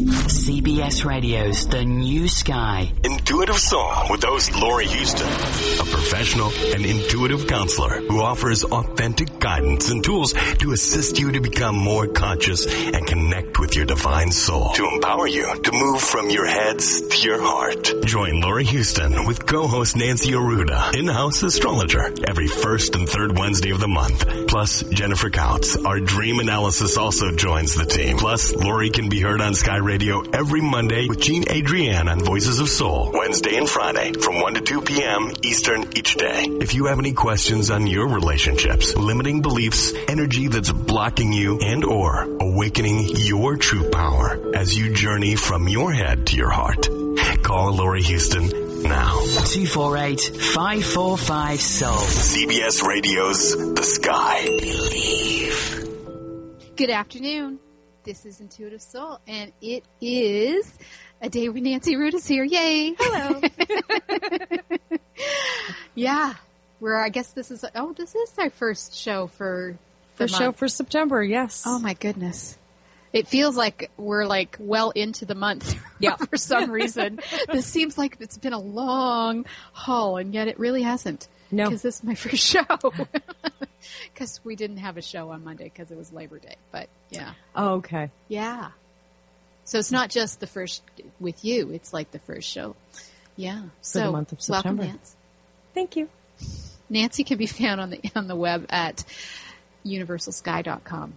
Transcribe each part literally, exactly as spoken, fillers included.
C B S Radio's The New Sky. Intuitive Soul with host Lori Houston, a professional and intuitive counselor who offers authentic guidance and tools to assist you to become more conscious and connect with your divine soul, to empower you to move from your heads to your heart. Join Lori Houston with co-host Nancy Arruda, in-house astrologer, every first and third Wednesday of the month. Plus, Jennifer Couts, our dream analysis, also joins the team. Plus, Lori can be heard on Sky Radio every Monday with Jean Adrienne on Voices of Soul, Wednesday and Friday from one to two p.m. Eastern each day. If you have any questions on your relationships, limiting beliefs, energy that's blocking you, and or awakening your true power as you journey from your head to your heart, call Lori Houston now. two four eight, five four five, soul. C B S Radio's The Sky. Believe. Good afternoon. This is Intuitive Soul, and it is a day where Nancy Root is here. Yay! Hello. Yeah, where I guess this is, oh, this is our first show for the First show month. for September, yes. Oh, my goodness. It feels like we're like well into the month Yeah. for some reason. This seems like it's been a long haul, and yet it really hasn't. No. Because this is my first show. Because we didn't have a show on Monday because it was Labor Day. But, yeah. Oh, okay. Yeah. So it's not just the first with you. It's like the first show. Yeah. So the month of September. Welcome, Nancy. Thank you. Nancy can be found on the on the web at universal sky dot com.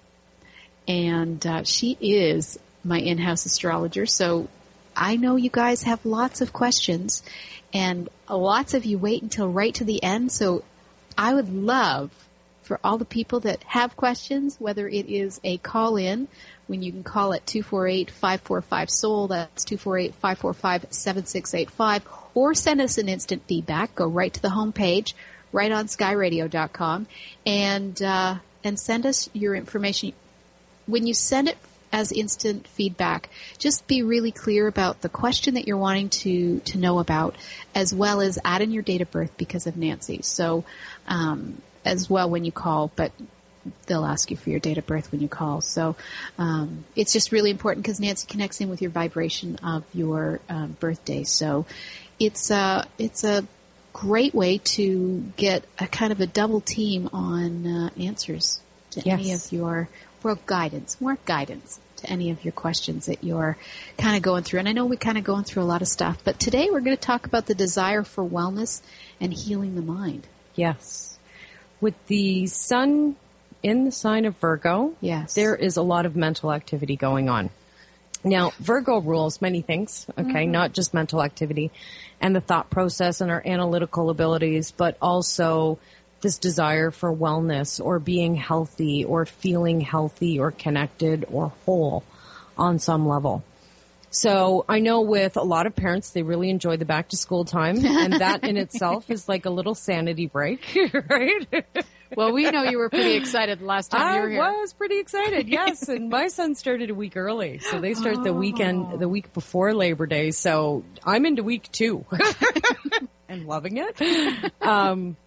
And uh, she is my in-house astrologer. So I know you guys have lots of questions. And lots of you wait until right to the end. So I would love for all the people that have questions, whether it is a call-in, when you can call at two four eight, five four five, soul, that's two four eight, five four five, seven six eight five, or send us an instant feedback. Go right to the homepage, right on sky radio dot com, and uh, and send us your information. When you send it as instant feedback, just be really clear about the question that you're wanting to, to know about, as well as add in your date of birth because of Nancy. So, um, as well when you call, but they'll ask you for your date of birth when you call. So, um, it's just really important because Nancy connects in with your vibration of your um, birthday. So, it's a, it's a great way to get a kind of a double team on uh, answers to Yes. any of your, well, guidance, more guidance to any of your questions that you're kind of going through. And I know we're kind of going through a lot of stuff, but today we're going to talk about the desire for wellness and healing the mind. Yes. With the sun in the sign of Virgo, Yes. there is a lot of mental activity going on. Now, Virgo rules many things, okay, Mm-hmm. not just mental activity and the thought process and our analytical abilities, but also this desire for wellness or being healthy or feeling healthy or connected or whole on some level. So I know with a lot of parents, they really enjoy the back to school time, and that in itself is like a little sanity break, right? Well, we know you were pretty excited the last time I you were here. was pretty excited, yes. And my son started a week early, so they start the weekend, the week before Labor Day. So I'm into week two and loving it. Um,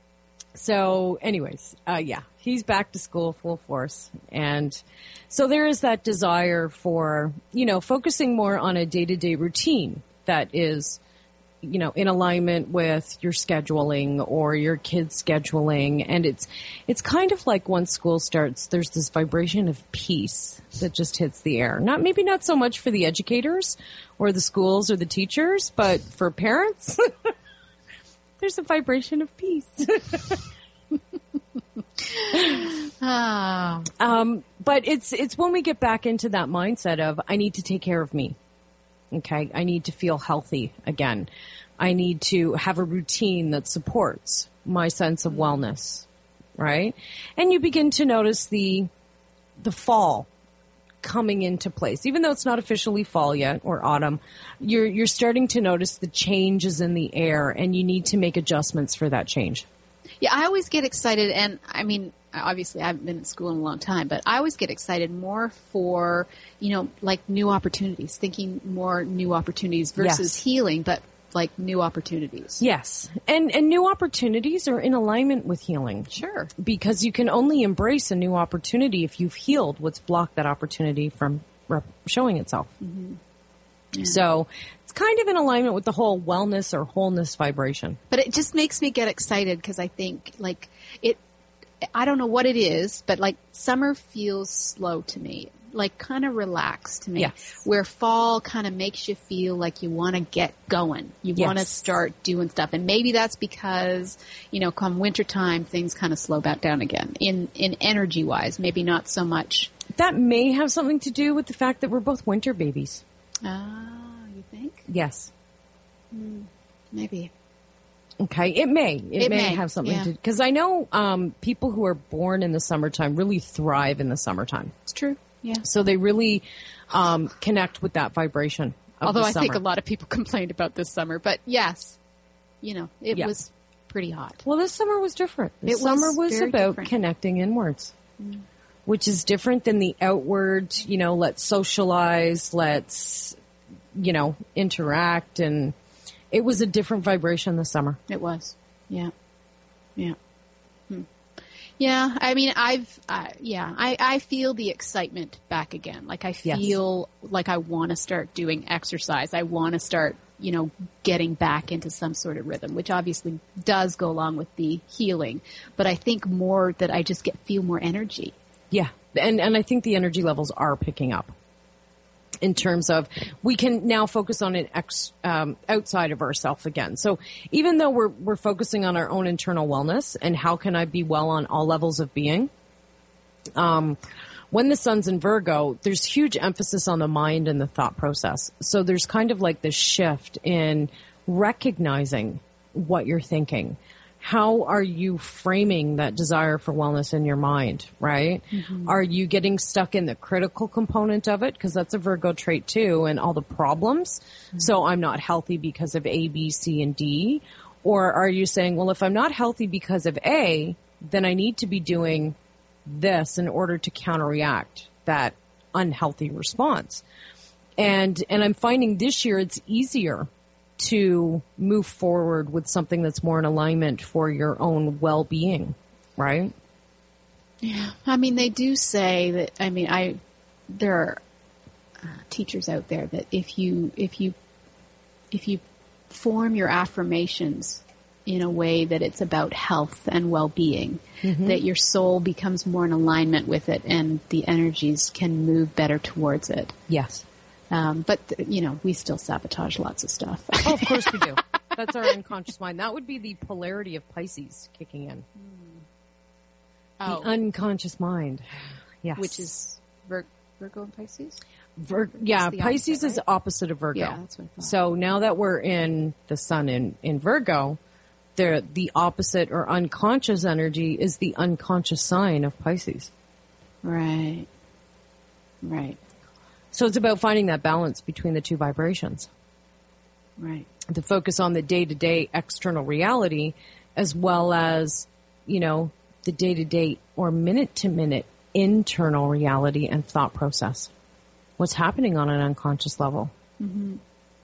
So anyways, uh, yeah, he's back to school full force. And so there is that desire for, you know, focusing more on a day-to-day routine that is, you know, in alignment with your scheduling or your kids' scheduling. And it's, it's kind of like once school starts, there's this vibration of peace that just hits the air. Not, maybe not so much for the educators or the schools or the teachers, but for parents, there's a vibration of peace. Ah, um, but it's it's when we get back into that mindset of I need to take care of me. Okay, I need to feel healthy again. I need to have a routine that supports my sense of wellness, right? And you begin to notice the the fall coming into place, even though it's not officially fall yet or autumn. You're you're starting to notice the changes in the air, and you need to make adjustments for that change. yeah, I always get excited, and I mean, obviously I haven't been in school in a long time, but I always get excited more for, you know, like new opportunities, thinking more new opportunities versus Yes. healing, but like new opportunities. Yes. And and new opportunities are in alignment with healing. Sure. Because you can only embrace a new opportunity if you've healed what's blocked that opportunity from rep- showing itself. Mm-hmm. Yeah. So it's kind of in alignment with the whole wellness or wholeness vibration. But it just makes me get excited because I think like it, I don't know what it is, but like summer feels slow to me, like kind of relaxed to me. Yes. Where fall kind of makes you feel like you want to get going. You Yes. want to start doing stuff. And maybe that's because, you know, come wintertime, things kind of slow back down again in, in energy wise, maybe not so much. That may have something to do with the fact that we're both winter babies. Ah, you think? Yes. Mm, maybe. Okay, it may. It, It may, may, have something yeah. to, because I know um, people who are born in the summertime really thrive in the summertime. It's true. Yeah. So they really um, connect with that vibration of Although the I summer. think a lot of people complained about this summer, but yes, you know, it Yeah. was pretty hot. Well, this summer was different. This It was summer was very about different. connecting inwards, mm. which is different than the outward, you know, let's socialize, let's, you know, interact. And it was a different vibration this summer. It was. Yeah. Yeah. Hmm. Yeah. I mean, I've, uh, yeah, I, I feel the excitement back again. Like I feel yes. like I want to start doing exercise. I want to start, you know, getting back into some sort of rhythm, which obviously does go along with the healing. But I think more that I just get, feel more energy. Yeah. And, and I think the energy levels are picking up. In terms of, we can now focus on it ex, um, outside of ourselves again. So even though we're we're focusing on our own internal wellness and how can I be well on all levels of being, um, when the sun's in Virgo, there's huge emphasis on the mind and the thought process. So there's kind of like this shift in recognizing what you're thinking. How are you framing that desire for wellness in your mind, right? Mm-hmm. Are you getting stuck in the critical component of it? Because that's a Virgo trait too, and all the problems. Mm-hmm. So I'm not healthy because of A, B, C, and D. Or are you saying, well, if I'm not healthy because of A, then I need to be doing this in order to counteract that unhealthy response. And, and I'm finding this year it's easier to move forward with something that's more in alignment for your own well-being, right? Yeah. I mean, they do say that, I mean, I, there are uh, teachers out there that if you, if you, if you form your affirmations in a way that it's about health and well-being, mm-hmm. that your soul becomes more in alignment with it and the energies can move better towards it. Yes. Um, but, you know, we still sabotage lots of stuff. Oh, of course we do. That's our unconscious mind. That would be the polarity of Pisces kicking in. Mm. Oh. The unconscious mind. Yes. Which is Vir- Virgo and Pisces? Vir- yeah, Pisces opposite, right? is opposite of Virgo. Yeah, that's what I thought. So now that we're in the sun in, in Virgo, the, the opposite or unconscious energy is the unconscious sign of Pisces. Right. Right. So it's about finding that balance between the two vibrations. Right. To focus on the day-to-day external reality as well as, you know, the day-to-day or minute-to-minute internal reality and thought process. What's happening on an unconscious level. Mm-hmm.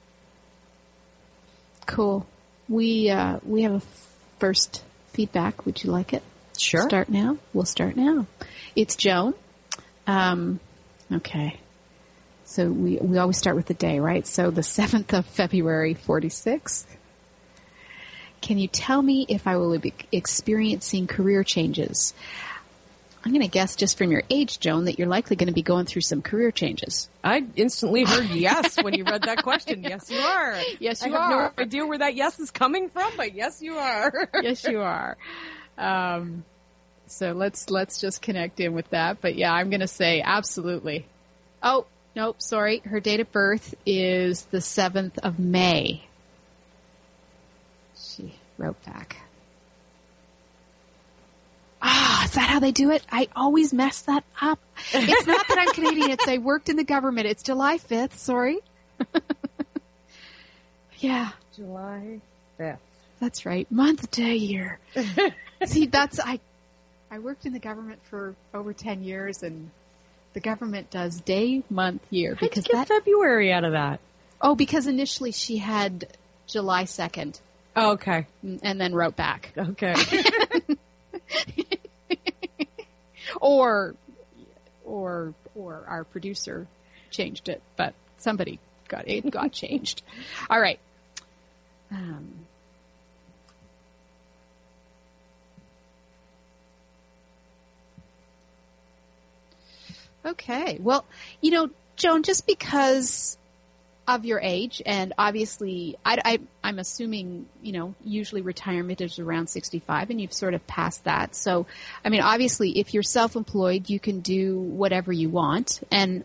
Cool. We, uh, we have a first feedback. Would you like it? Sure. Start now? We'll start now. It's Joan. Um, okay. So we, we always start with the day, right? So the seventh of February, forty-six. Can you tell me if I will be experiencing career changes? I'm going to guess just from your age, Joan, that you're likely going to be going through some career changes. I instantly heard yes when you read that question. Yes, you are. Yes, you I are. I have no idea where that yes is coming from, but yes, you are. Yes, you are. Um, so let's, let's just connect in with that. But yeah, I'm going to say absolutely. Oh, nope, sorry. Her date of birth is the seventh of May. She wrote back. Ah, is that how they do it? I always mess that up. It's not that I'm Canadian. It's I worked in the government. It's July fifth. Sorry. Yeah. July fifth. That's right. Month, day, year. See, that's, I, I worked in the government for over ten years and the government does day, month, year. How'd because you get that, February out of that? Oh, because initially she had July second. Oh, okay. And then wrote back. Okay. or, or, or our producer changed it, but somebody got it got changed. All right. Um, okay. Well, you know, Joan, just because of your age, and obviously, I, I, I'm assuming, you know, usually retirement is around sixty-five, and you've sort of passed that. So, I mean, obviously, if you're self-employed, you can do whatever you want, and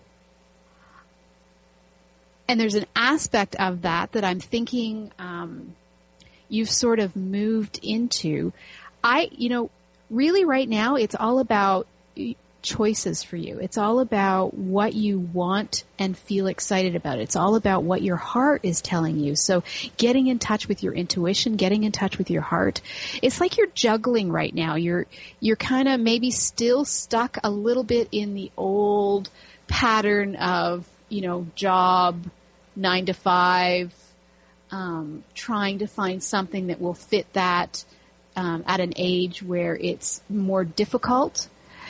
and there's an aspect of that that I'm thinking um, you've sort of moved into. I, you know, really right now, it's all about choices for you. It's all about what you want and feel excited about. It's all about what your heart is telling you. So getting in touch with your intuition, getting in touch with your heart. It's like you're juggling right now. You're, you're kind of maybe still stuck a little bit in the old pattern of, you know, job, nine to five, um, trying to find something that will fit that, um, at an age where it's more difficult.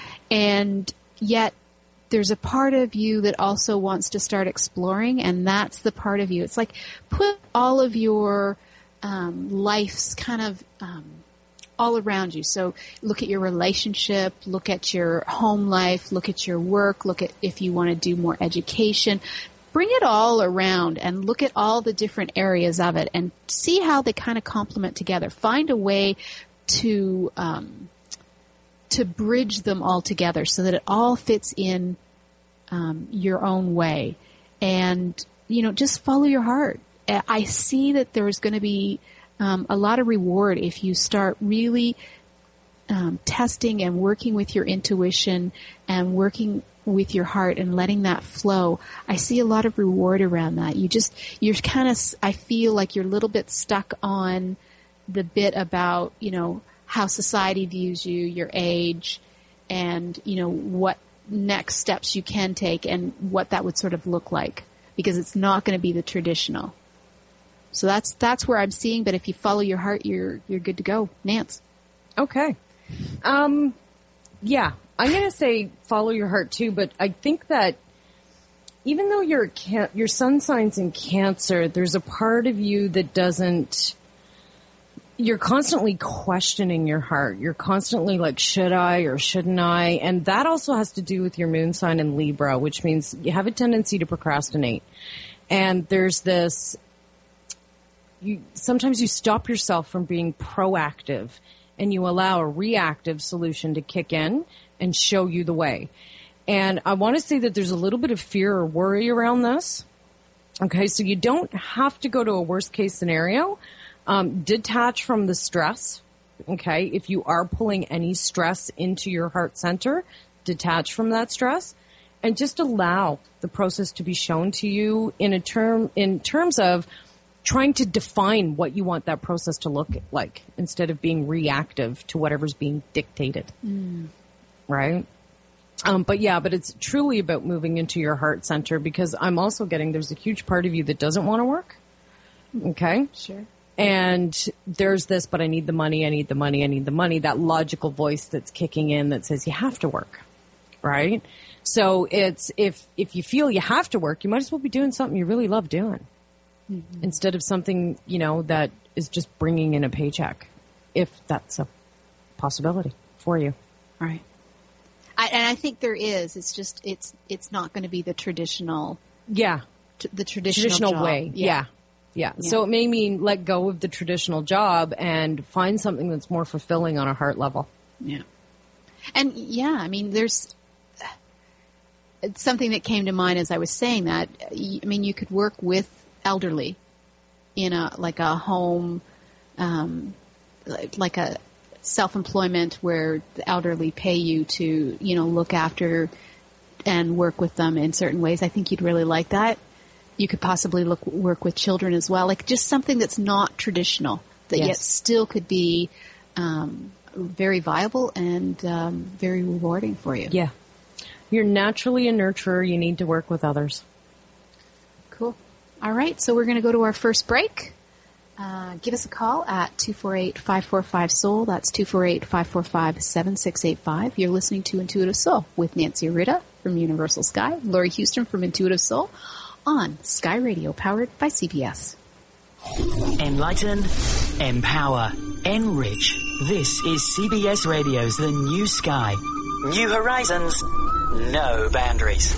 And yet there's a part of you that also wants to start exploring, and that's the part of you. It's like put all of your um, life's kind of um, all around you. So look at your relationship, look at your home life, look at your work, look at if you want to do more education. Bring it all around and look at all the different areas of it and see how they kind of complement together. Find a way to um, to bridge them all together so that it all fits in um, your own way. And, you know, just follow your heart. I see that there's going to be um, a lot of reward if you start really um, testing and working with your intuition and working with your heart and letting that flow. I see a lot of reward around that. You just, you're kind of, I feel like you're a little bit stuck on the bit about, you know, how society views you, your age, and, you know, what next steps you can take and what that would sort of look like, because it's not going to be the traditional. So that's, that's where I'm seeing, but if you follow your heart, you're, you're good to go. Nance. Okay. Um, yeah, I'm going to say follow your heart too, but I think that even though your can- your sun sign's in Cancer, there's a part of you that doesn't, you're constantly questioning your heart. You're constantly like, should I or shouldn't I? And that also has to do with your moon sign in Libra, which means you have a tendency to procrastinate. And there's this, you, sometimes you stop yourself from being proactive and you allow a reactive solution to kick in and show you the way. And I want to say that there's a little bit of fear or worry around this. Okay, so you don't have to go to a worst case scenario. Um, detach from the stress. Okay, if you are pulling any stress into your heart center, detach from that stress and just allow the process to be shown to you in a term, in terms of trying to define what you want that process to look like instead of being reactive to whatever's being dictated. Mm. Right? Um, but yeah, but it's truly about moving into your heart center, because I'm also getting, there's a huge part of you that doesn't want to work. Okay? Sure. And there's this, but I need the money, I need the money, I need the money, that logical voice that's kicking in that says you have to work. Right? So it's, if, if you feel you have to work, you might as well be doing something you really love doing. Mm-hmm. Instead of something, you know, that is just bringing in a paycheck, if that's a possibility for you. Right. I, and I think there is. It's just, it's, it's not going to be the traditional. Yeah. T- the traditional, traditional job. way. Yeah. yeah. Yeah. So it may mean let go of the traditional job and find something that's more fulfilling on a heart level. Yeah. And yeah, I mean, there's it's something that came to mind as I was saying that. I mean, you could work with elderly in a, like a home, um, like a self-employment where the elderly pay you to, you know, look after and work with them in certain ways. I think you'd really like that. You could possibly look, work with children as well, like just something that's not traditional, that yes. yet still could be um, very viable and um, very rewarding for you. Yeah. You're naturally a nurturer. You need to work with others. Cool. All right, so we're going to go to our first break, Uh, give us a call at two four eight, five four five, S O U L. That's two four eight, five four five, seven six eight five. You're listening to Intuitive Soul with Nancy Arruda from Universal Sky, Lori Houston from Intuitive Soul on Sky Radio, powered by C B S. Enlighten, empower, enrich. This is C B S Radio's The New Sky. New horizons, no boundaries.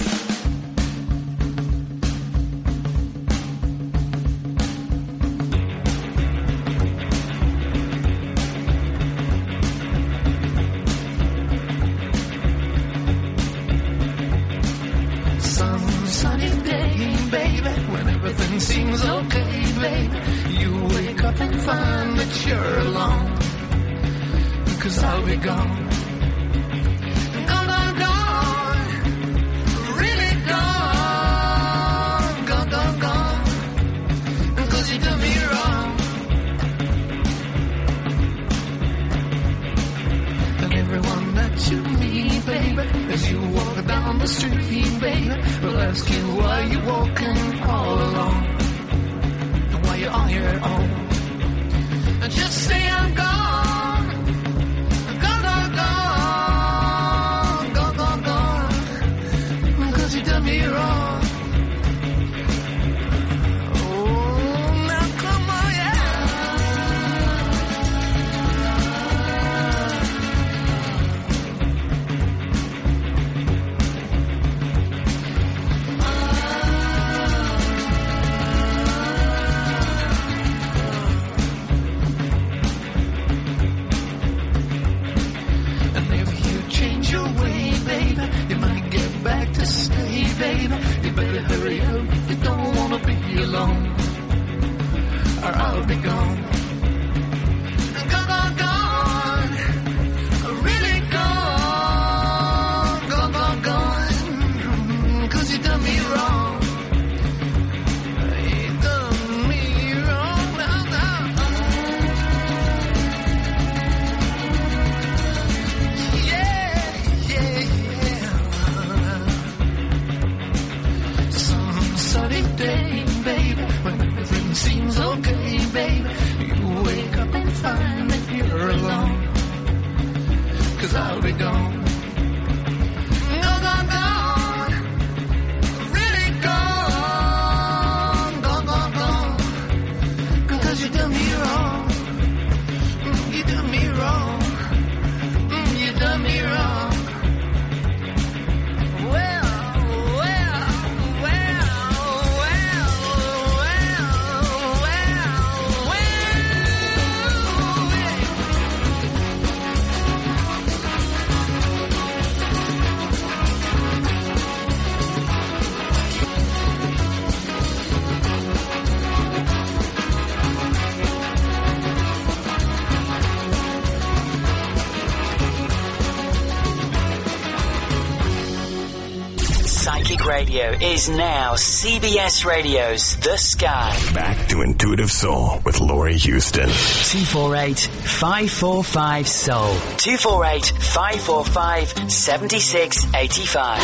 Some sunny day, baby, when everything seems okay, baby, you wake up and find that you're alone, 'cause I'll be gone. Gone, gone, gone, really gone, gone, gone, gone, 'cause you done me wrong. And everyone that you meet, baby, as you walk down the street, baby, will ask you why you walking all alone, and why you're on your own. And just say I'm gone, gone, gone, gone, gone, gone, gone, 'cause you done me wrong. Oh, now come on, yeah. And if you change your way, baby, you might get back to stay, baby. You better hurry up if you don't want to be alone, or I'll be gone. Gone, gone, gone, really gone, gone, gone, gone, 'cause you done me wrong. You done me wrong, now, now. Yeah, yeah, yeah. Some sunny day, baby, when everything seems okay, baby, you wake up and find that you're alone, 'cause I'll be gone. Gone, gone, gone, really gone, gone, gone, gone, 'cause you done me wrong. Mm, You done me wrong. Mm, You done me wrong. Well, well, well, well, well, well, well, Psychic Radio is now C B S Radio's The Sky. Back to Intuitive Soul with Lori Houston. two four eight, five four five, S O U L. two four eight, five four five, seven six eight five.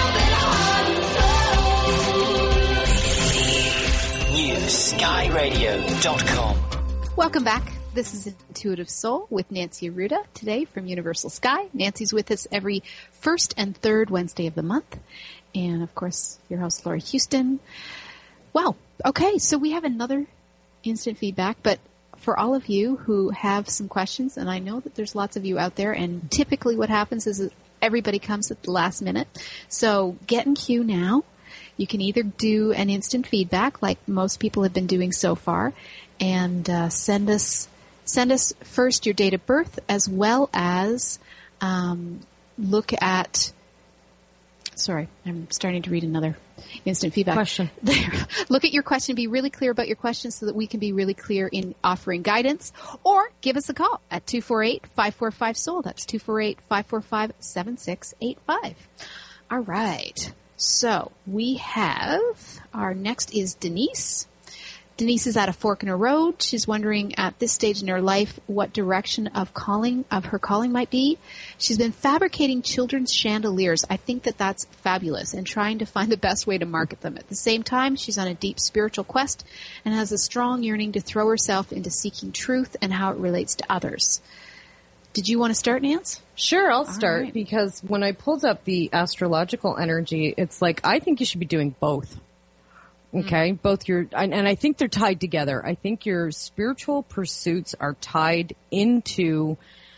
new sky radio dot com. Welcome back. This is Intuitive Soul with Nancy Arruda today from Universal Sky. Nancy's with us every first and third Wednesday of the month. And, of course, your host, Lori Houston. Wow. Okay, so we have another instant feedback, but for all of you who have some questions, and I know that there's lots of you out there, and typically what happens is that everybody comes at the last minute. So get in queue now. You can either do an instant feedback like most people have been doing so far, and uh, send us send us first your date of birth, as well as um, look at. Sorry, I'm starting to read another instant feedback. Question. There. Look at your question. Be really clear about your question so that we can be really clear in offering guidance. Or give us a call at two four eight, five four five, S O U L. That's two four eight, five four five, seven six eight five. All right. So we have, our next is Denise. Denise is at a fork in her road. She's wondering at this stage in her life what direction of calling of her calling might be. She's been fabricating children's chandeliers. I think that that's fabulous, and trying to find the best way to market them. At the same time, she's on a deep spiritual quest and has a strong yearning to throw herself into seeking truth and how it relates to others. Did you want to start, Nance? Sure, I'll start, right. because when I pulled up the astrological energy, it's like, I think you should be doing both. Okay, mm. both your, and, and I think they're tied together. I think your spiritual pursuits are tied into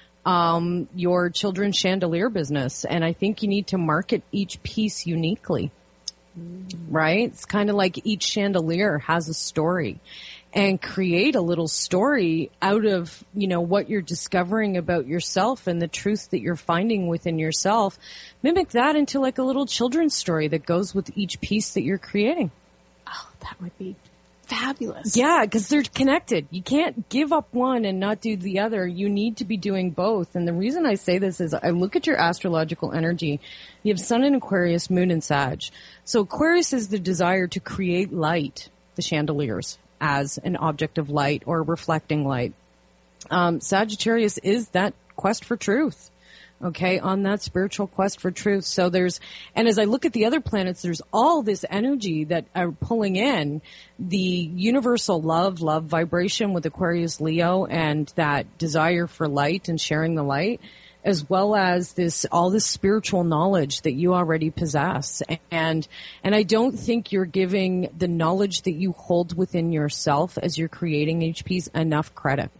um, your children's chandelier business, and I think you need to market each piece uniquely. Mm. Right? It's kind of like each chandelier has a story, and create a little story out of, you know, what you're discovering about yourself and the truth that you're finding within yourself. Mimic that into like a little children's story that goes with each piece that you're creating. Oh, that would be fabulous. Yeah, because they're connected. You can't give up one and not do the other. You need to be doing both. And the reason I say this is I look at your astrological energy. You have Sun in Aquarius, Moon in Sag. So Aquarius is the desire to create light, the chandeliers, as an object of light or reflecting light. Um, Sagittarius is that quest for truth. Okay, on that spiritual quest for truth. So there's, and as I look at the other planets, there's all this energy that are pulling in the universal love, love vibration with Aquarius, Leo, and that desire for light and sharing the light, as well as this, all this spiritual knowledge that you already possess. And, and I don't think you're giving the knowledge that you hold within yourself as you're creating each piece enough credit.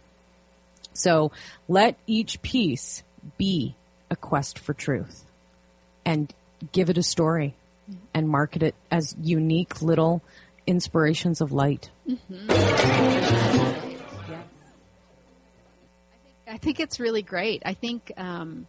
So let each piece be a quest for truth, and give it a story, and market it as unique little inspirations of light. Mm-hmm. I, think, I think it's really great. I think um,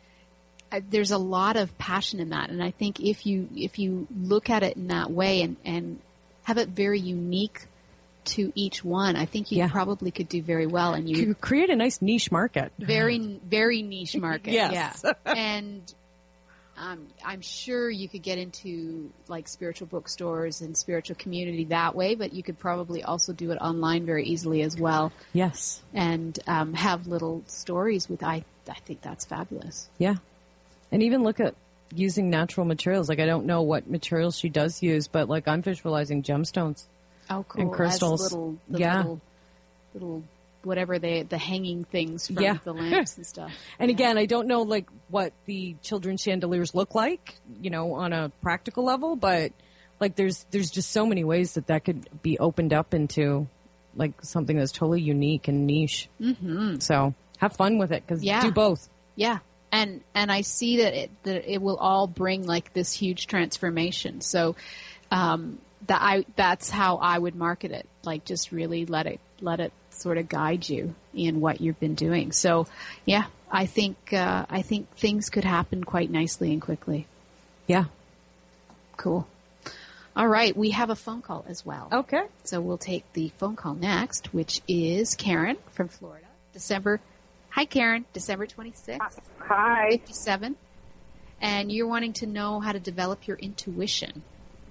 I, there's a lot of passion in that, and I think if you if you look at it in that way and, and have it very unique to each one, I think you yeah. probably could do very well, and you could create a nice niche market. Very, very niche market. Yes. Yeah. And um, I'm sure you could get into like spiritual bookstores and spiritual community that way, but you could probably also do it online very easily as well. Yes. And um, have little stories with. I I think that's fabulous. Yeah. And even look at using natural materials. Like I don't know what materials she does use, but like I'm visualizing gemstones. Oh, cool. And crystals. As little, the yeah. little, little, whatever they, the hanging things from yeah. the lamps and stuff. And yeah. again, I don't know like what the children's chandeliers look like, you know, on a practical level, but like there's, there's just so many ways that that could be opened up into like something that's totally unique and niche. Mm-hmm. So have fun with it, because yeah. do both. Yeah. And, and I see that it, that it will all bring like this huge transformation. So, um, that I, that's how I would market it. Like just really let it, let it sort of guide you in what you've been doing. So yeah, I think, uh, I think things could happen quite nicely and quickly. Yeah. Cool. All right. We have a phone call as well. Okay. So we'll take the phone call next, which is Karen from Florida. December. Hi, Karen. December twenty-sixth. Hi. fifty-seven. And you're wanting to know how to develop your intuition.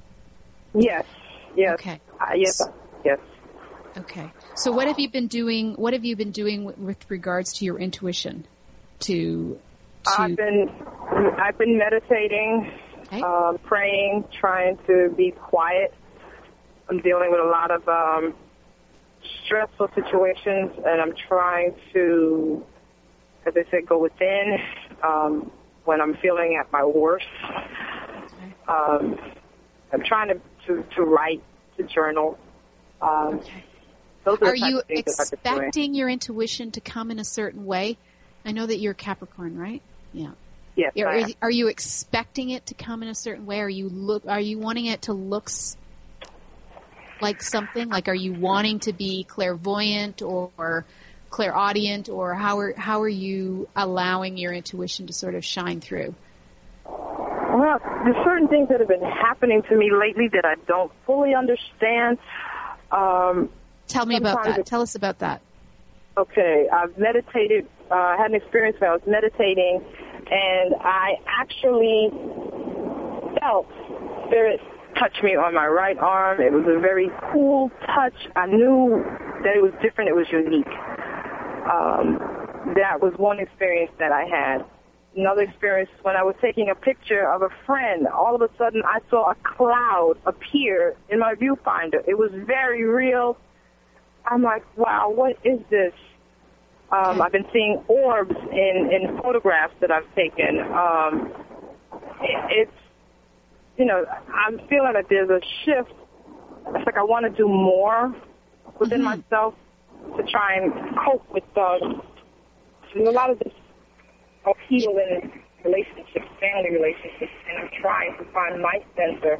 Yes. Yes. Okay. Uh, yes. Yes. Okay. So what have you been doing? What have you been doing with, with regards to your intuition? To, to I've been I've been meditating, okay. um, praying, trying to be quiet. I'm dealing with a lot of um, stressful situations, and I'm trying to, as I said, go within um, when I'm feeling at my worst. Okay. Um, I'm trying to, to, to write, to journal. Um, okay. Those are, are the types you of things that I've been doing. expecting your intuition to come in a certain way? I know that you're Capricorn, right? Yeah. Yes, Are, I am. are you expecting it to come in a certain way? Are you look? Are you wanting it to look s- like something? Like, are you wanting to be clairvoyant or, or clairaudient, or how are how are you allowing your intuition to sort of shine through? Well, there's certain things that have been happening to me lately that I don't fully understand. Um, Tell me about that. it- Tell us about that. Okay, I've meditated. Uh, I had an experience where I was meditating, and I actually felt spirit touched me on my right arm. It was a very cool touch. I knew that it was different. It was unique. Um, that was one experience that I had. Another experience when I was taking a picture of a friend. All of a sudden, I saw a cloud appear in my viewfinder. It was very real. I'm like, wow, what is this? Um, I've been seeing orbs in, in photographs that I've taken. Um, it, it's, you know, I'm feeling that there's a shift. It's like I want to do more within mm-hmm. myself to try and cope with um, there's a lot of this upheaval in relationships, family relationships, and I'm trying to find my center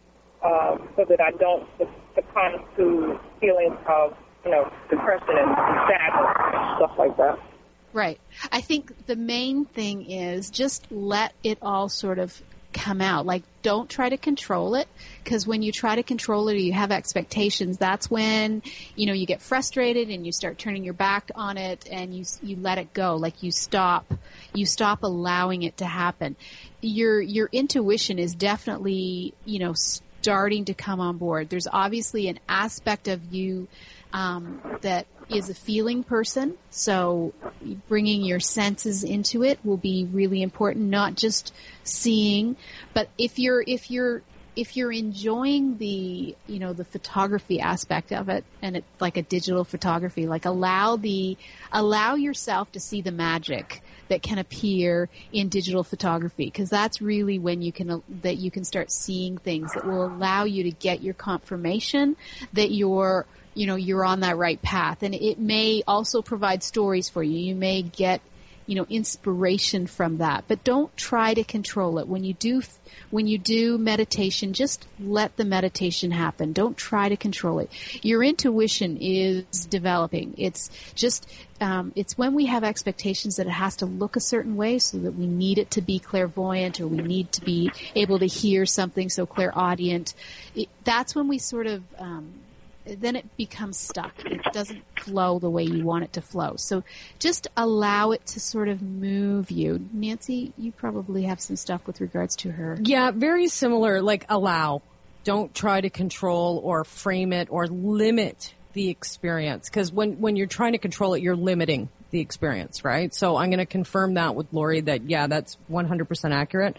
uh, so that I don't succumb to feelings of, you know, depression and sadness and stuff like that. Right. I think the main thing is just let it all sort of come out. Like, don't try to control it, because when you try to control it or you have expectations, that's when, you know, you get frustrated and you start turning your back on it and you you let it go. Like, you stop you stop allowing it to happen. Your your intuition is definitely, you know, starting to come on board. There's obviously an aspect of you um, that is a feeling person, so bringing your senses into it will be really important, not just seeing, but if you're if you're if you're enjoying the, you know, the photography aspect of it, and it's like a digital photography, like allow the allow yourself to see the magic that can appear in digital photography, because that's really when you can that you can start seeing things that will allow you to get your confirmation that you're you know, you're on that right path. And it may also provide stories for you. You may get, you know, inspiration from that, but don't try to control it. When you do, when you do meditation, just let the meditation happen. Don't try to control it. Your intuition is developing. It's just, um, it's when we have expectations that it has to look a certain way, so that we need it to be clairvoyant, or we need to be able to hear something so clairaudient. It, that's when we sort of, um, then it becomes stuck. It doesn't flow the way you want it to flow. So just allow it to sort of move you. Nancy, you probably have some stuff with regards to her. Yeah, very similar, like allow. Don't try to control or frame it or limit the experience. Because when, when you're trying to control it, you're limiting the experience, right? So I'm going to confirm that with Lori that, yeah, that's one hundred percent accurate.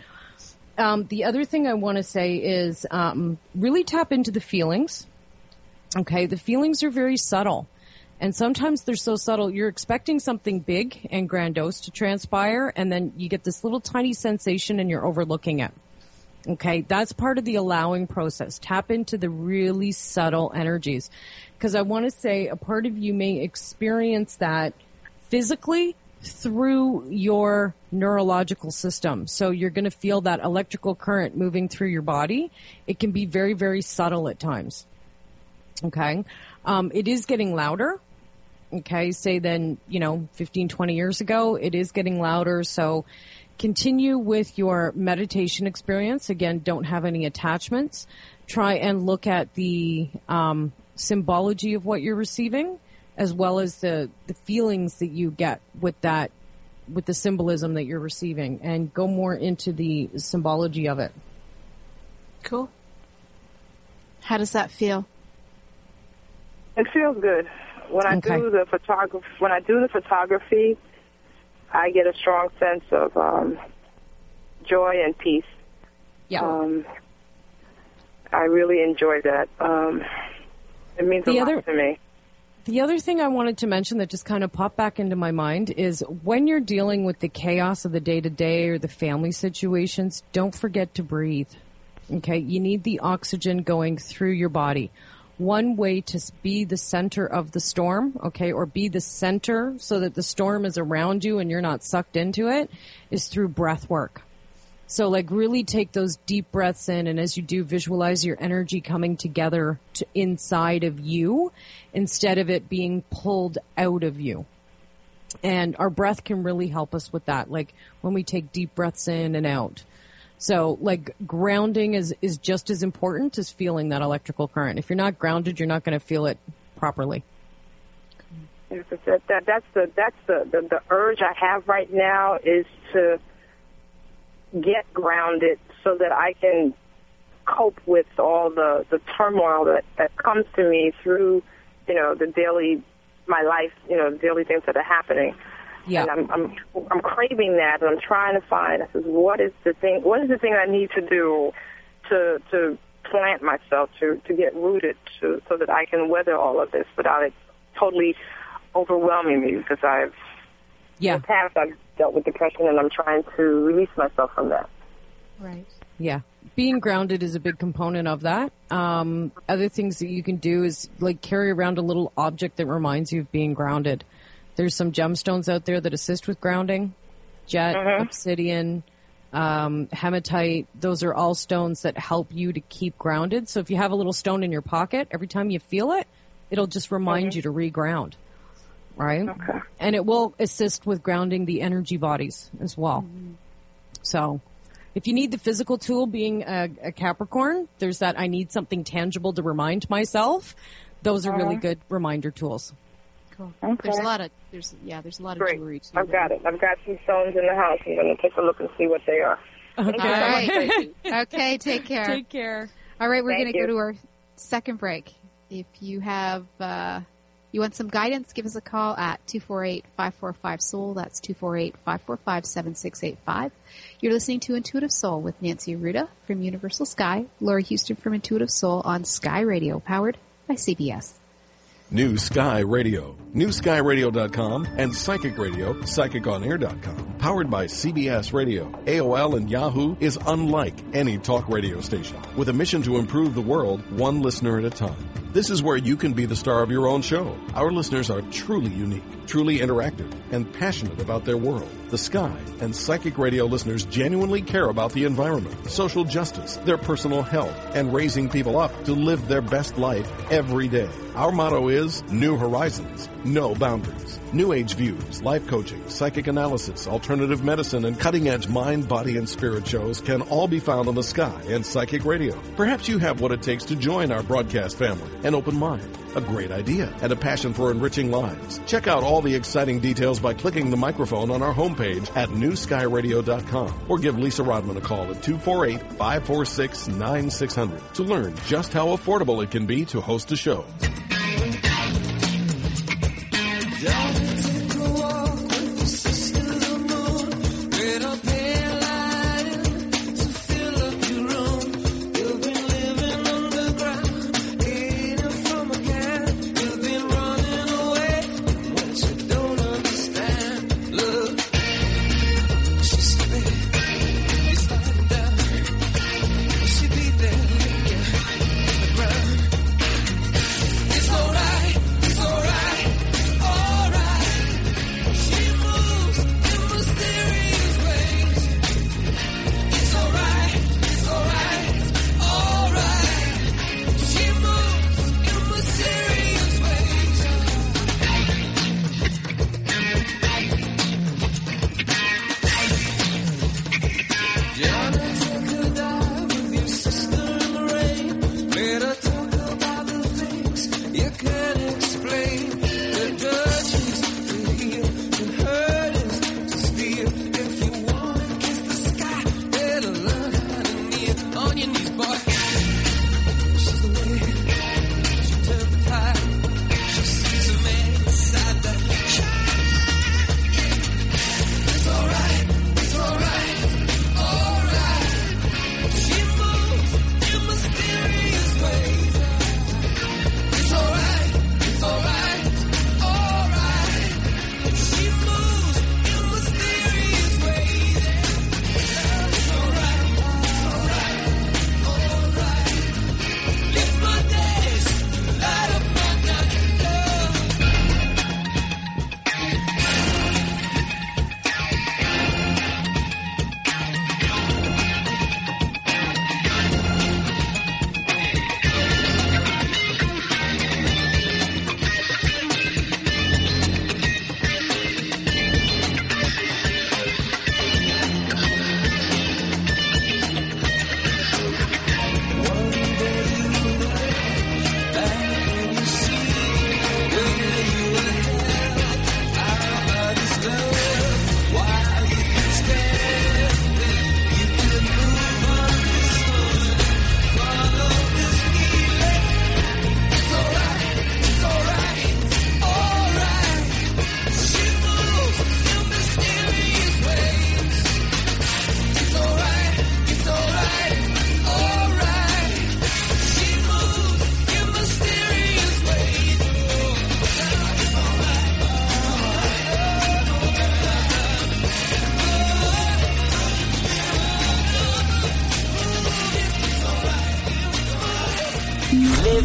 Um, the other thing I want to say is um, really tap into the feelings. Okay, the feelings are very subtle, and sometimes they're so subtle, you're expecting something big and grandiose to transpire, and then you get this little tiny sensation and you're overlooking it. Okay, that's part of the allowing process. Tap into the really subtle energies, because I want to say a part of you may experience that physically through your neurological system. So you're going to feel that electrical current moving through your body. It can be very, very subtle at times. Okay. Um, it is getting louder. Okay. Say then, you know, fifteen, twenty years ago, it is getting louder. So continue with your meditation experience. Again, don't have any attachments. Try and look at the, um, symbology of what you're receiving, as well as the, the feelings that you get with that, with the symbolism that you're receiving, and go more into the symbology of it. Cool. How does that feel? It feels good. When I Okay. do the photography, when I do the photography, I get a strong sense of um, joy and peace. Yeah. Um, I really enjoy that. Um, it means The a other- lot to me. The other thing I wanted to mention that just kind of popped back into my mind is when you're dealing with the chaos of the day-to-day or the family situations, don't forget to breathe. Okay? You need the oxygen going through your body. One way to be the center of the storm, okay, or be the center so that the storm is around you and you're not sucked into it, is through breath work. So like really take those deep breaths in, and as you do, visualize your energy coming together to inside of you instead of it being pulled out of you. And our breath can really help us with that, like when we take deep breaths in and out. So like grounding is, is just as important as feeling that electrical current. If you're not grounded, you're not going to feel it properly. Yes, that, that, that's the that's the, the, the urge I have right now, is to get grounded so that I can cope with all the, the turmoil that, that comes to me through, you know, the daily, my life, you know, daily things that are happening. Yeah. And I'm, I'm, I'm craving that, and I'm trying to find, I says, what is the thing, what is the thing I need to do to, to plant myself, to, to get rooted, to, so that I can weather all of this without it totally overwhelming me, because I've, Yeah. in the past I've dealt with depression, and I'm trying to release myself from that. Right. Yeah. Being grounded is a big component of that. Um, other things that you can do is like carry around a little object that reminds you of being grounded. There's some gemstones out there that assist with grounding. Jet, Mm-hmm. obsidian, um, hematite. Those are all stones that help you to keep grounded. So if you have a little stone in your pocket, every time you feel it, it'll just remind Mm-hmm. you to reground. Right? Okay. And it will assist with grounding the energy bodies as well. Mm-hmm. So if you need the physical tool, being a, a Capricorn, there's that I need something tangible to remind myself. Those are really good reminder tools. Cool. Okay. There's a lot of there's yeah there's a lot of Great. jewelry too. I've got it. I've got some stones in the house. I'm going to take a look and see what they are. Thank you All so much, right. Tracy. Okay, take care. Take care. All right, we're Thank going to you. go to our second break. If you have uh, you want some guidance, give us a call at two four eight, five four five, soul. That's two four eight, five four five, seven six eight five. You're listening to Intuitive Soul with Nancy Arruda from Universal Sky, Lori Houston from Intuitive Soul on Sky Radio, powered by C B S. New Sky Radio, new sky radio dot com, and Psychic Radio, psychic on air dot com. Powered by C B S Radio, A O L, and Yahoo is unlike any talk radio station, with a mission to improve the world one listener at a time. This is where you can be the star of your own show. Our listeners are truly unique, truly interactive, and passionate about their world. The Sky and Psychic Radio listeners genuinely care about the environment, social justice, their personal health, and raising people up to live their best life every day. Our motto is New Horizons, No Boundaries. New Age views, life coaching, psychic analysis, alternative medicine, and cutting-edge mind, body, and spirit shows can all be found on the Sky and Psychic Radio. Perhaps you have what it takes to join our broadcast family: an open mind, a great idea, and a passion for enriching lives. Check out all the exciting details by clicking the microphone on our homepage at new sky radio dot com, or give Lisa Rodman a call at two four eight, five four six, nine six zero zero to learn just how affordable it can be to host a show.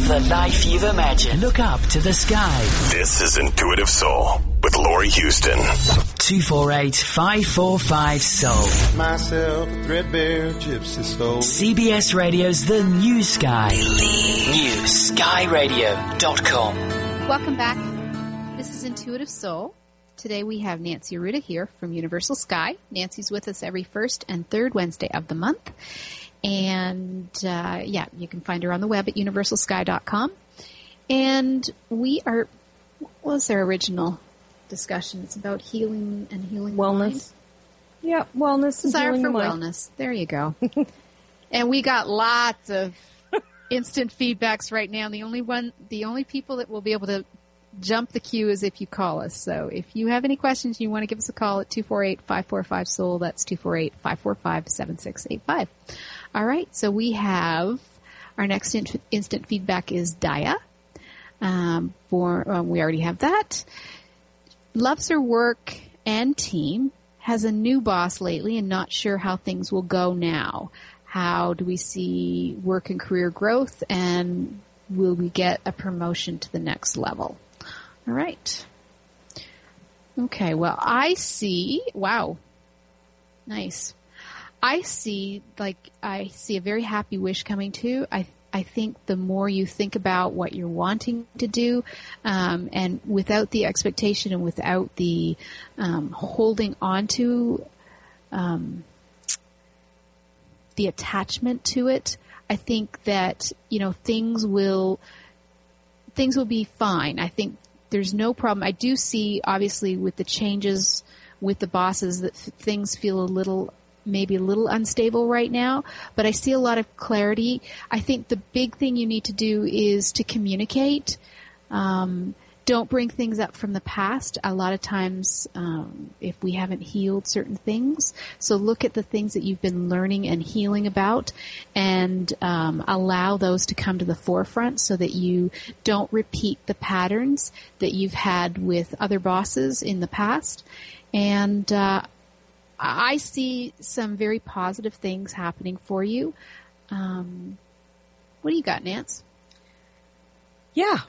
the life you've imagined. Look up to the sky. This is Intuitive Soul with Laurie Houston. two four eight, five four five, soul. Myself a threadbare gypsy soul. C B S Radio's The New Sky. new sky radio dot com. Welcome back. This is Intuitive Soul. Today we have Nancy Arruda here from Universal Sky. Nancy's with us every first and third Wednesday of the month. And, uh, yeah, you can find her on the web at universal sky dot com. And we are, what was our original discussion? It's about healing and healing the mind. Wellness. Yeah, wellness. and Desire healing for the mind. wellness. There you go. And we got lots of instant feedbacks right now. The only one, the only people that will be able to jump the queue is if you call us. So if you have any questions, you want to give us a call at two four eight, five four five, soul. That's two four eight, five four five, seven six eight five. All right. So we have our next in- instant feedback is Daya. Um, for, um, we already have that. Loves her work and team, has a new boss lately and not sure how things will go now. How do we see work and career growth, and will we get a promotion to the next level? All right. Okay, well, I see, wow, nice. I see, like, I see a very happy wish coming to. I I think the more you think about what you're wanting to do, um, and without the expectation and without the um, holding on to um, the attachment to it, I think that, you know, things will things will be fine. I think there's no problem. I do see, obviously, with the changes with the bosses, that f- things feel a little, maybe a little unstable right now, but I see a lot of clarity. I think the big thing you need to do is to communicate. Um, don't bring things up from the past. A lot of times, um, if we haven't healed certain things, so look at the things that you've been learning and healing about, and um, allow those to come to the forefront so that you don't repeat the patterns that you've had with other bosses in the past. And uh, I see some very positive things happening for you. Um, what do you got, Nance? Yeah.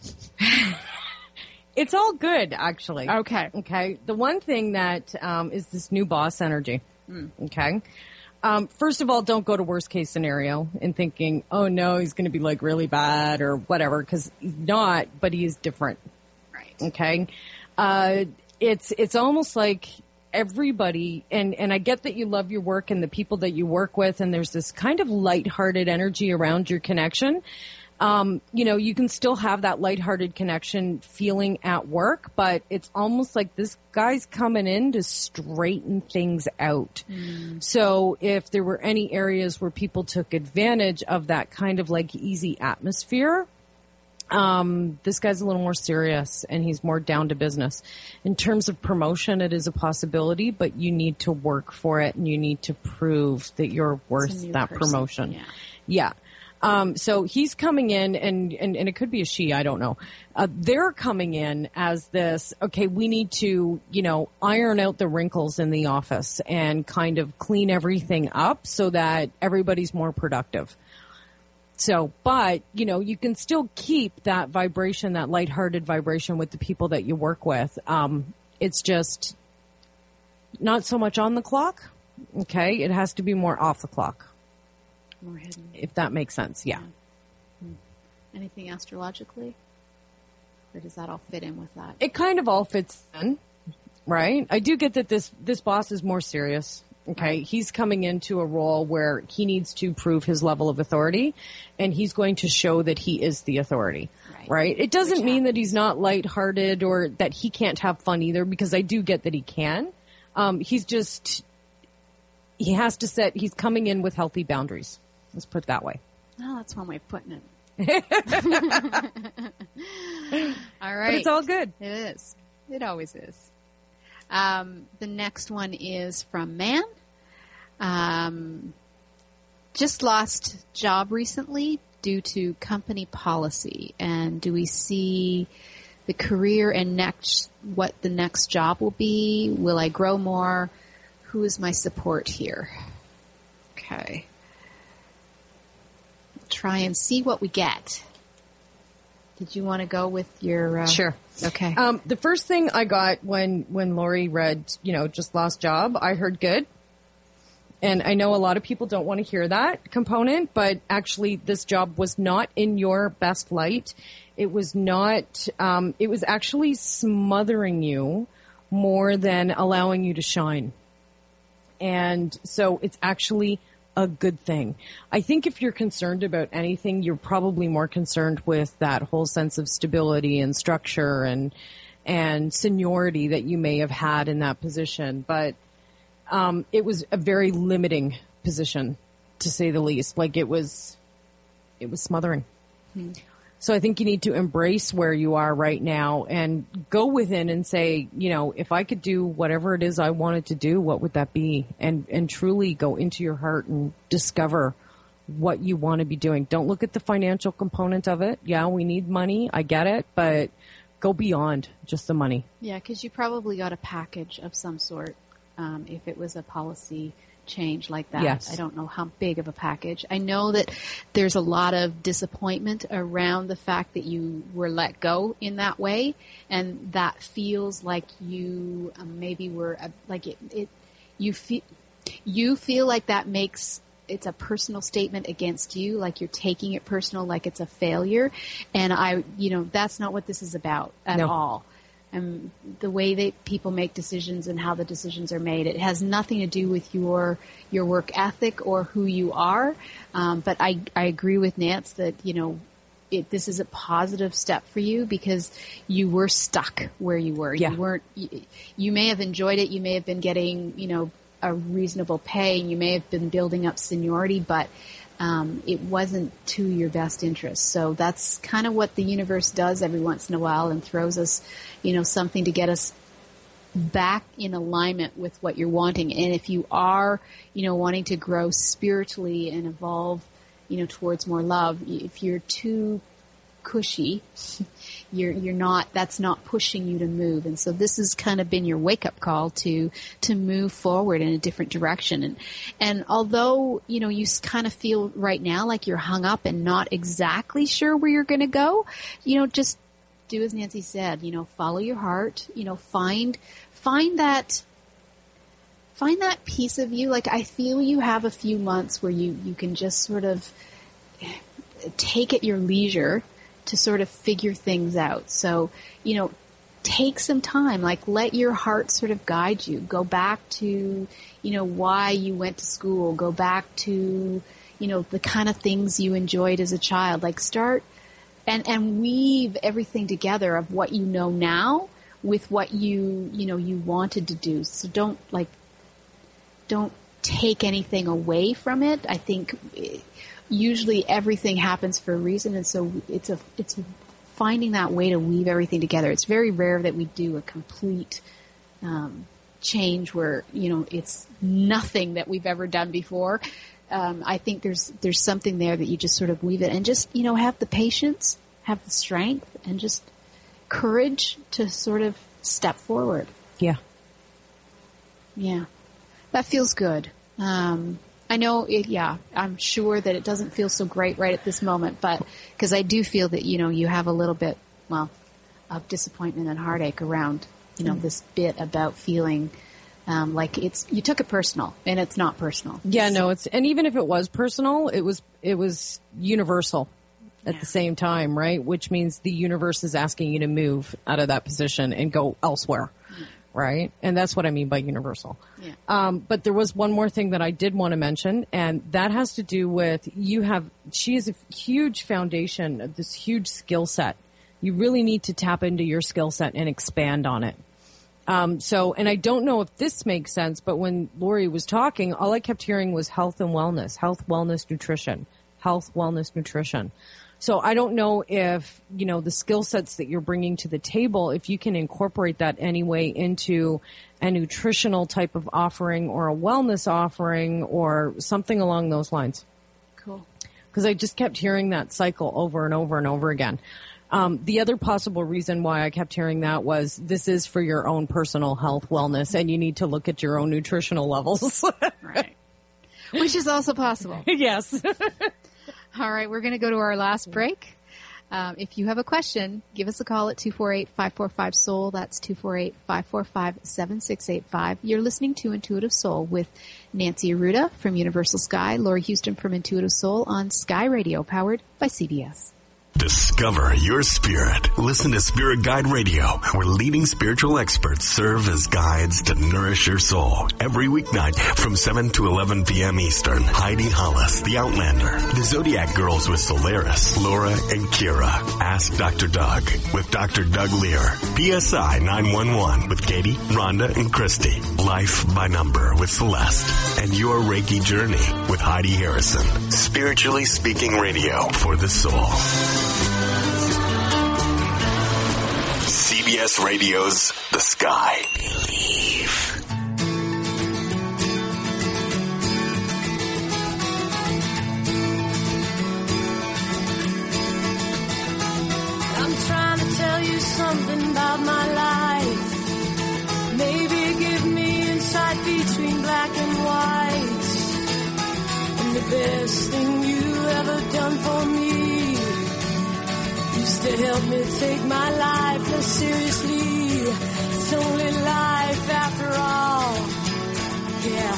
It's all good, actually. Okay. Okay. The one thing that um, is this new boss energy. Mm. Okay. Um, first of all, don't go to worst case scenario and thinking, oh no, he's going to be like really bad or whatever, because he's not, but he is different. Right. Okay. Uh, it's it's almost like everybody, and, and I get that you love your work and the people that you work with, and there's this kind of lighthearted energy around your connection. Um, you know, you can still have that lighthearted connection feeling at work, but it's almost like this guy's coming in to straighten things out. Mm. So if there were any areas where people took advantage of that kind of like easy atmosphere, um, this guy's a little more serious and he's more down to business. In terms of promotion, it is a possibility, but you need to work for it and you need to prove that you're worth that person. Promotion. Yeah. Yeah. Um, so he's coming in and, and, and it could be a she, I don't know. Uh, they're coming in as this, okay, we need to, you know, iron out the wrinkles in the office and kind of clean everything up so that everybody's more productive. So, but, you know, you can still keep that vibration, that lighthearted vibration with the people that you work with. Um, it's just not so much on the clock. Okay. It has to be more off the clock. More hidden. If that makes sense, yeah. yeah. Hmm. Anything astrologically? Or does that all fit in with that? It kind of all fits in, right? I do get that this, this boss is more serious. Okay. Right. He's coming into a role where he needs to prove his level of authority and he's going to show that he is the authority, right? right? It doesn't Which mean happens. that he's not lighthearted or that he can't have fun either, because I do get that he can. Um, he's just, he has to set, he's coming in with healthy boundaries. Let's put it that way. Oh, that's one way of putting it. All right. But it's all good. It is. It always is. Um, the next one is from Man. Um, just lost job recently due to company policy. And do we see the career and next, what the next job will be? Will I grow more? Who is my support here? Okay. Try and see what we get. did you want to go with your? Uh, Sure. Okay. Um, the first thing I got when when Lori read, you know, just lost job, I heard good. And I know a lot of people don't want to hear that component, but actually this job was not in your best light. It was not, um, it was actually smothering you more than allowing you to shine. And so it's actually a good thing. I think if you're concerned about anything, you're probably more concerned with that whole sense of stability and structure and, and seniority that you may have had in that position. But Um, it was a very limiting position, to say the least. Like it was, it was smothering. Hmm. So I think you need to embrace where you are right now and go within and say, you know, if I could do whatever it is I wanted to do, what would that be? And, and truly go into your heart and discover what you want to be doing. Don't look at the financial component of it. Yeah, we need money. I get it, but go beyond just the money. Yeah, because you probably got a package of some sort. Um, if it was a policy change like that. Yes. I don't know how big of a package. I know that there's a lot of disappointment around the fact that you were let go in that way, and that feels like you um, maybe were uh, like it, it. You feel you feel like that makes it's a personal statement against you, like you're taking it personal, like it's a failure, and I, you know, that's not what this is about at No. all. And the way that people make decisions and how the decisions are made, it has nothing to do with your your work ethic or who you are. Um, but I I agree with Nance that, you know, it, this is a positive step for you because you were stuck where you were. Yeah. You weren't. You, you may have enjoyed it. You may have been getting, you know, a reasonable pay. You may have been building up seniority, but Um, it wasn't to your best interest. So that's kind of what the universe does every once in a while and throws us, you know, something to get us back in alignment with what you're wanting. And if you are, you know, wanting to grow spiritually and evolve, you know, towards more love, if you're too cushy, you're, you're not, that's not pushing you to move. And so this has kind of been your wake up call to, to move forward in a different direction. And, and although, you know, you kind of feel right now like you're hung up and not exactly sure where you're going to go, you know, just do as Nancy said, you know, follow your heart, you know, find, find that, find that piece of you. Like I feel you have a few months where you, you can just sort of take at your leisure to sort of figure things out. So, you know, take some time, like let your heart sort of guide you. Go back to, you know, why you went to school. Go back to, you know, the kind of things you enjoyed as a child. Like start and, and weave everything together of what you know now with what you, you know, you wanted to do. So don't like, don't take anything away from it. I think it, usually everything happens for a reason, and so it's a it's finding that way to weave everything together. It's very rare that we do a complete um, change where, you know, it's nothing that we've ever done before. Um, I think there's there's something there that you just sort of weave it and just, you know, have the patience, have the strength, and just courage to sort of step forward. Yeah. Yeah. That feels good. Um, I know it, yeah, I'm sure that it doesn't feel so great right at this moment, but because I do feel that, you know, you have a little bit, well, of disappointment and heartache around, you know, mm. this bit about feeling um, like it's, you took it personal and it's not personal. Yeah, no, it's, and even if it was personal, it was, it was universal at yeah. the same time, right? Which means the universe is asking you to move out of that position and go elsewhere. Mm. Right? And that's what I mean by universal. Yeah. Um, but there was one more thing that I did want to mention, and that has to do with you have, she has a huge foundation, this huge skill set. You really need to tap into your skill set and expand on it. Um, so, and I don't know if this makes sense, but when Lori was talking, all I kept hearing was health and wellness, health, wellness, nutrition, health, wellness, nutrition. So I don't know if, you know, the skill sets that you're bringing to the table, if you can incorporate that anyway into a nutritional type of offering or a wellness offering or something along those lines. Cool. Because I just kept hearing that cycle over and over and over again. Um, the other possible reason why I kept hearing that was this is for your own personal health, wellness, and you need to look at your own nutritional levels. Right. Which is also possible. Yes. All right, we're going to go to our last break. Um, if you have a question, give us a call at two four eight, five four five, S O U L. That's two four eight, five four five, seven six eight five. You're listening to Intuitive Soul with Nancy Arruda from Universal Sky, Lori Houston from Intuitive Soul on Sky Radio, powered by C B S. Discover your spirit. Listen to Spirit Guide Radio, where leading spiritual experts serve as guides to nourish your soul. Every weeknight from seven to eleven p.m. Eastern, Heidi Hollis, The Outlander, the Zodiac Girls with Solaris, Laura and Kira, Ask Doctor Doug with Doctor Doug Lear, P S I nine one one with Katie, Rhonda, and Christy, Life by Number with Celeste, and Your Reiki Journey with Heidi Harrison. Spiritually Speaking Radio for the soul. C B S Radio's The Sky. Believe. I'm trying to tell you something about my life. Maybe give me insight between black and white. And the best thing you ever done for me used to help me take my life less seriously. It's only life after all. Yeah.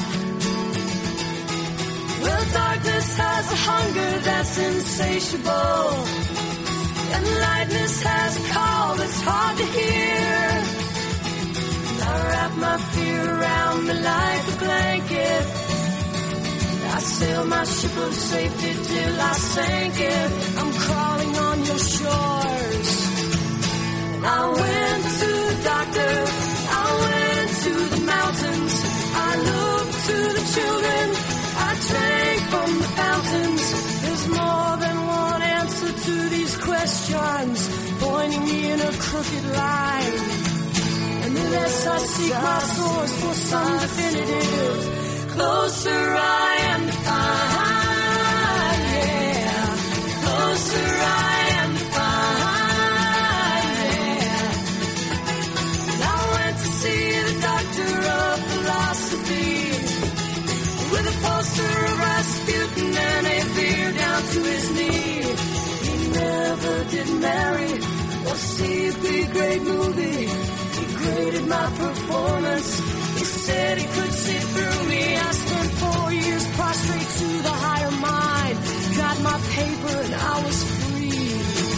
Well, darkness has a hunger that's insatiable, and lightness has a call that's hard to hear. And I wrap my fear around me like a blanket. I sail my ship of safety till I sank it. I'm crawling on your shores. And I went to the doctor, I went to the mountains, I looked to the children, I drank from the fountains. There's more than one answer to these questions, pointing me in a crooked line. And the less I seek my source for some definitive, closer I am to find, yeah. Closer I am to find, yeah. And I went to see the doctor of philosophy with a poster of Rasputin and a beard down to his knee. He never did marry or see a big great movie. He graded my performance. He said he could see through me. I spent four years prostrate to the higher mind. Got my paper and I was free.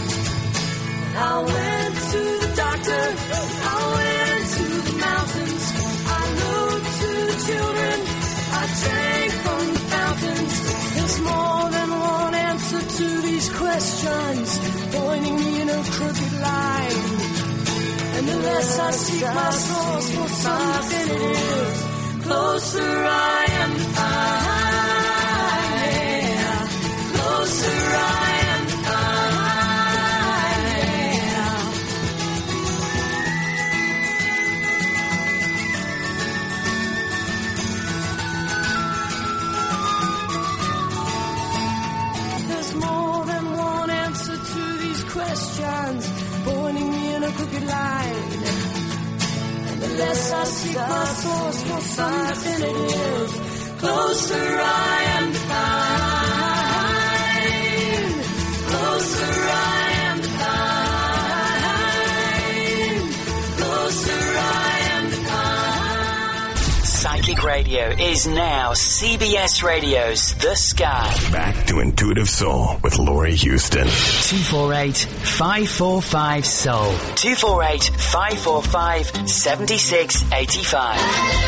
I went to the doctor, I went to the mountains, I looked to the children, I drank from the fountains. There's more than one answer to these questions, pointing me in a crooked line. And the less I seek my source for some definitive, closer I am to find, yeah. Closer I am to find, yeah. There's more than one answer to these questions, pointing me in a crooked line. And the less I seek my source for some definitive, closer I am to find. Closer I am to find. Closer I am to find. Psychic Radio is now C B S Radio's The Sky. Back to Intuitive Soul with Lori Houston. two four eight, five four five, S O U L. two four eight, five four five, seven six eight five.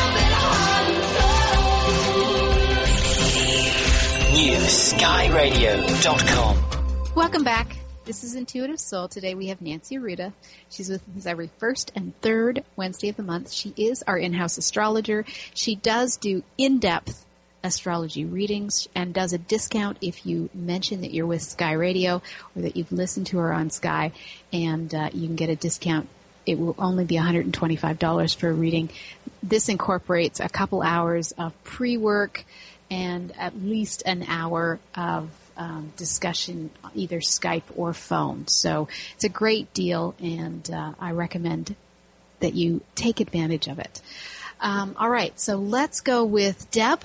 new sky radio dot com. Welcome back. This is Intuitive Soul. Today we have Nancy Arruda. She's with us every first and third Wednesday of the month. She is our in-house astrologer. She does do in-depth astrology readings and does a discount if you mention that you're with Sky Radio or that you've listened to her on Sky, and uh, you can get a discount. It will only be one hundred twenty-five dollars for a reading. This incorporates a couple hours of pre-work and at least an hour of um, discussion, either Skype or phone. So it's a great deal, and uh, I recommend that you take advantage of it. Um, all right, so let's go with Deb.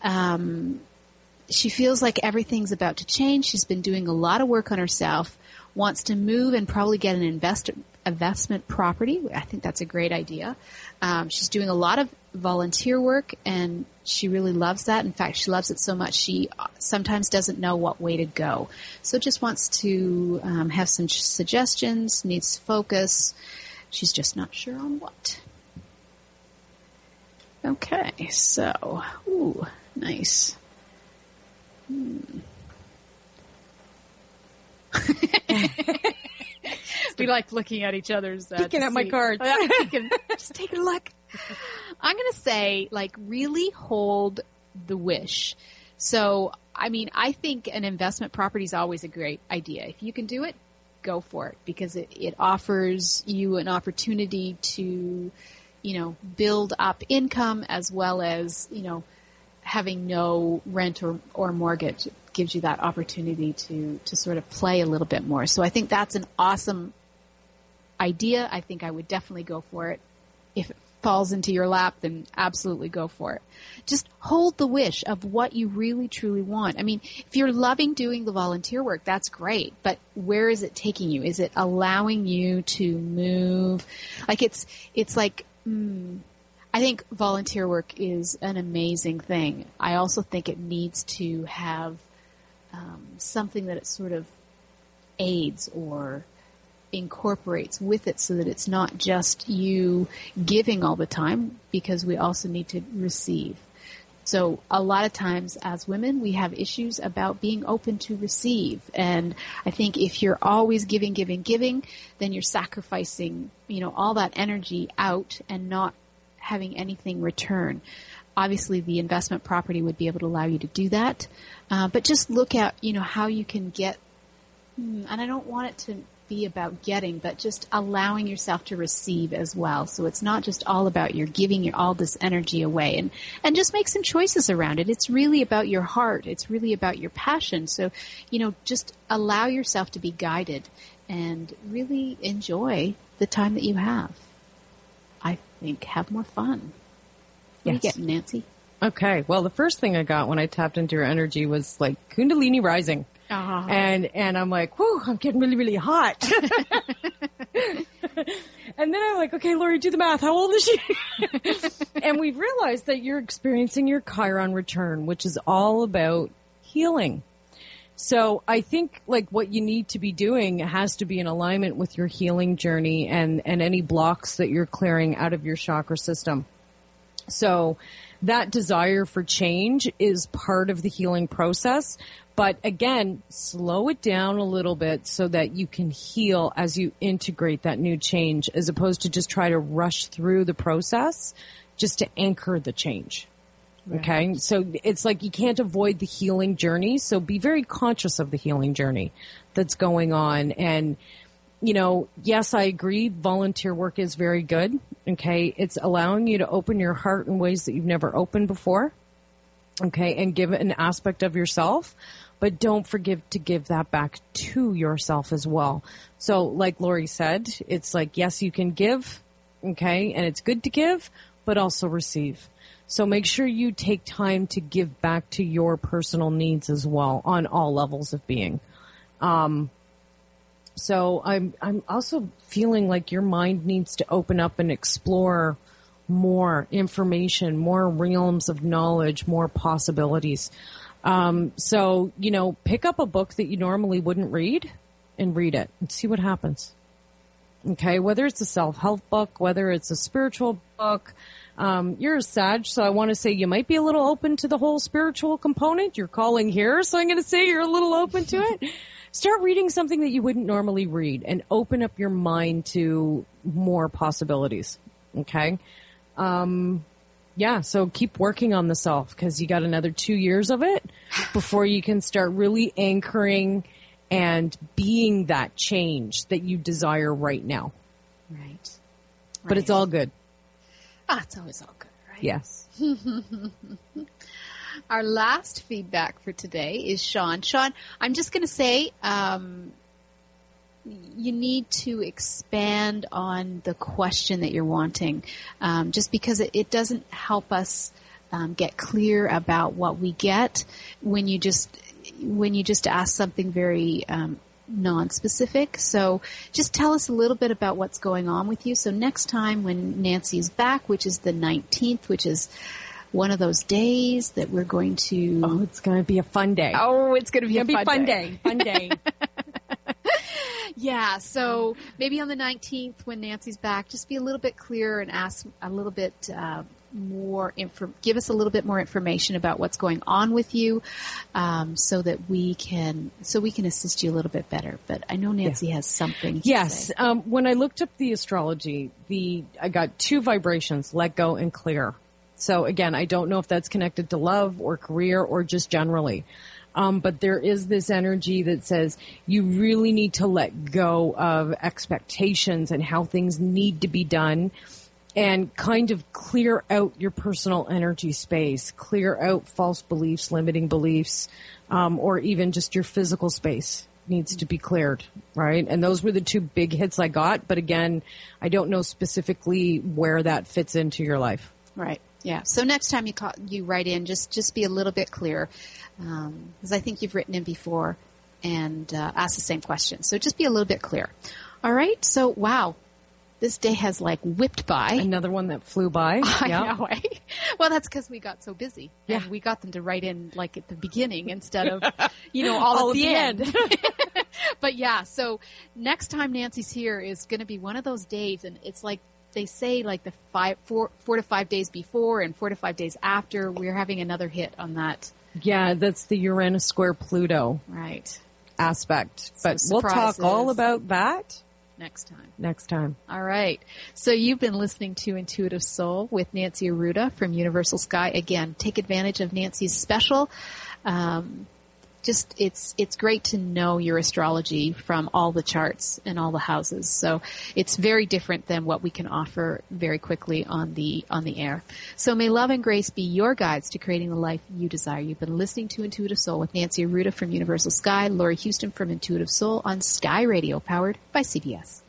Um, she feels like everything's about to change. She's been doing a lot of work on herself, wants to move and probably get an invest, investment property. I think that's a great idea. Um, she's doing a lot of volunteer work, and she really loves that. In fact, she loves it so much she sometimes doesn't know what way to go. So just wants to um, have some suggestions, needs focus. She's just not sure on what. Okay, so, ooh, nice. Hmm. We like looking at each other's. Uh, Peeking at my cards. Peeking, just take a look. I'm going to say, like, really hold the wish. So, I mean, I think an investment property is always a great idea. If you can do it, go for it, because it, it offers you an opportunity to, you know, build up income as well as, you know, having no rent or, or mortgage gives you that opportunity to, to sort of play a little bit more. So I think that's an awesome idea. I think I would definitely go for it. If it falls into your lap, then absolutely go for it. Just hold the wish of what you really truly want. I mean, if you're loving doing the volunteer work, that's great, but where is it taking you? Is it allowing you to move? Like it's, it's like, mm, I think volunteer work is an amazing thing. I also think it needs to have um, something that it sort of aids or incorporates with it so that it's not just you giving all the time, because we also need to receive. So a lot of times as women, we have issues about being open to receive. And I think if you're always giving, giving, giving, then you're sacrificing, you know, all that energy out and not having anything return. Obviously, the investment property would be able to allow you to do that. Uh, but just look at, you know, how you can get, and I don't want it to be about getting, but just allowing yourself to receive as well. So it's not just all about you're giving your, all this energy away, and, and just make some choices around it. It's really about your heart. It's really about your passion. So, you know, just allow yourself to be guided and really enjoy the time that you have. I think have more fun. What Yes. are you getting, Nancy? Okay. Well, the first thing I got when I tapped into your energy was like Kundalini rising. Uh-huh. And, and I'm like, whoo, I'm getting really, really hot. And then I'm like, okay, Lori, do the math. How old is she? And we've realized that you're experiencing your Chiron return, which is all about healing. So I think like what you need to be doing has to be in alignment with your healing journey and, and any blocks that you're clearing out of your chakra system. So that desire for change is part of the healing process. But again, slow it down a little bit so that you can heal as you integrate that new change, as opposed to just try to rush through the process just to anchor the change. Right. Okay. So it's like you can't avoid the healing journey. So be very conscious of the healing journey that's going on. And, you know, yes, I agree. Volunteer work is very good. Okay. It's allowing you to open your heart in ways that you've never opened before. Okay. And give an aspect of yourself. But don't forget to give that back to yourself as well. So like Lori said, it's like, yes, you can give, okay, and it's good to give, but also receive. So make sure you take time to give back to your personal needs as well on all levels of being. Um, so I'm, I'm also feeling like your mind needs to open up and explore more information, more realms of knowledge, more possibilities. Um, so, you know, pick up a book that you normally wouldn't read and read it and see what happens. Okay. Whether it's a self-help book, whether it's a spiritual book, um, you're a Sag. So I want to say you might be a little open to the whole spiritual component. You're calling here. So I'm going to say you're a little open to it. Start reading something that you wouldn't normally read and open up your mind to more possibilities. Okay. Um, Yeah, so keep working on the self because you got another two years of it before you can start really anchoring and being that change that you desire right now. Right. But right. It's all good. Ah, it's always all good, right? Yes. Our last feedback for today is Sean. Sean, I'm just going to say, um, you need to expand on the question that you're wanting, um, just because it, it doesn't help us um, get clear about what we get when you just when you just ask something very um, non-specific. So just tell us a little bit about what's going on with you. So next time when Nancy is back, which is the nineteenth, which is one of those days that we're going to... Oh, it's going to be a fun day. Oh, it's going to be it's a gonna fun, be day. fun day. Fun day. Yeah, so maybe on the nineteenth when Nancy's back, just be a little bit clearer and ask a little bit uh, more, inf- give us a little bit more information about what's going on with you, um, so that we can, so we can assist you a little bit better. But I know Nancy yeah. has something to Yes, say. um, when I looked up the astrology, the I got two vibrations, let go and clear. So again, I don't know if that's connected to love or career or just generally. Um, but there is this energy that says you really need to let go of expectations and how things need to be done and kind of clear out your personal energy space, clear out false beliefs, limiting beliefs, um, or even just your physical space needs to be cleared, right? And those were the two big hits I got. But again, I don't know specifically where that fits into your life. Right. Yeah. So next time you call, you write in, just, just be a little bit clearer. Um, cause I think you've written in before and, uh, asked the same question. So just be a little bit clear. All right. So, wow. This day has like whipped by. Another one that flew by. I yep. know, eh? Well, that's because we got so busy. Yeah. And we got them to write in like at the beginning instead of, you know, all, all at the, the end. end. But yeah, so next time Nancy's here is going to be one of those days, and it's like they say like the five, four, four to five days before and four to five days after, we're having another hit on that. Yeah, that's the Uranus square Pluto right aspect. So but we'll talk all about that next time. Next time. All right. So you've been listening to Intuitive Soul with Nancy Arruda from Universal Sky. Again, take advantage of Nancy's special. Um, just it's it's great to know your astrology from all the charts and all the houses. So it's very different than what we can offer very quickly on the on the air. So may love and grace be your guides to creating the life you desire. You've been listening to Intuitive Soul with Nancy Arruda from Universal Sky, Laurie Houston from Intuitive Soul on Sky Radio, powered by C B S.